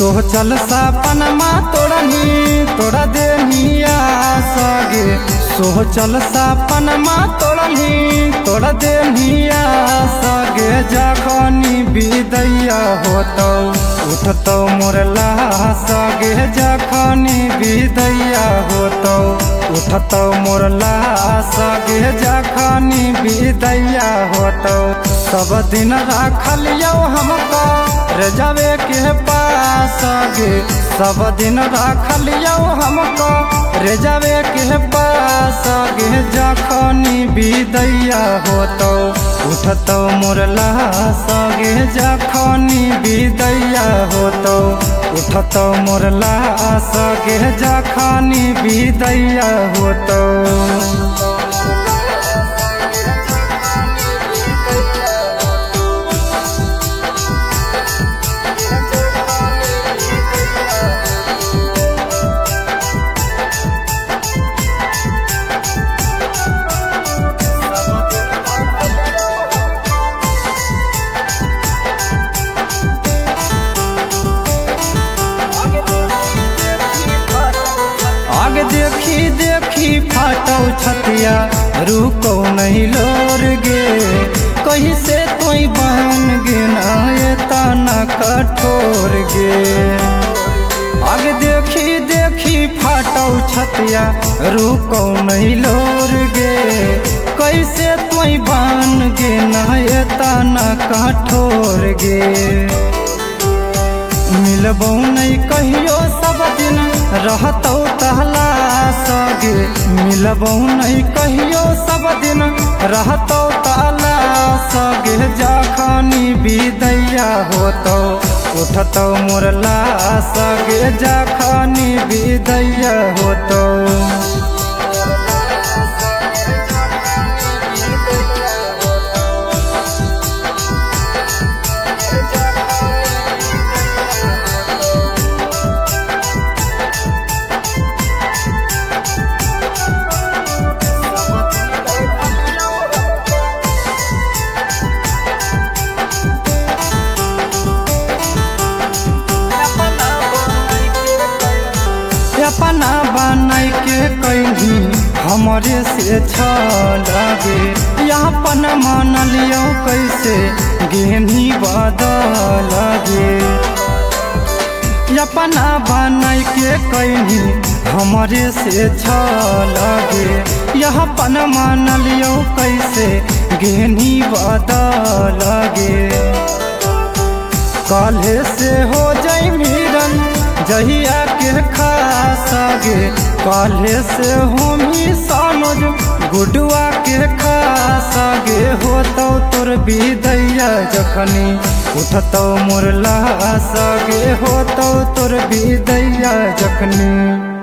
सोचल सपनमा तोड़ा देनिया सगे सोचल सपनमा तोड़ा देनिया सगे जखनी विदैया होतौ उठतौ मोर लाश गे जखनी विदैया होतौ उठतौ मोर लाश गे जखनी विदैया होतौ। सब दिन राखलियौ हमको रजावे के पास गे सब दिन राखलियौ हमको रजावे के पास गे जखनी विदैया होतौ उठतौ मोर लाश गे जखनी विदैया होतौ उठतौ मोर लाश गे जखनी विदैया होतौ। आगे देखी देखी फाटौ छतिया रुको नहीं लोर गे कहीं से कोई बहन गे ना तना कठोर गे। आगे देखी देखी फाटौ छतिया रुको नहीं लोर गे कैसे कोई बहन गे ना तना कठोर गे। मिलबौ नहीं कहियो सब दिन रहतौ तलाश गे मिलबौ नहीं कहियो सब दिन रहतौ तलाश गे जखनी विदैया होतौ उठतौ मोर लाश गे जखनी विदैया होतौ। अपना बनाई के कहीं हमारे से छे यहाँ पन मान लियो कैसे गेनी बदल गे। अपना बनाई के कहीं हमारे से छे यहाँ पन मान लियो कैसे गेनी बदल गे। काल्हे से हो जाई मिलन जहिया के खास गे काल्हे से होमी सानुज गुडुआ के खास गे होतौ तोर विदैया जखनी उठतौ मोर लाश गे होतौ तोर विदैया जखनी।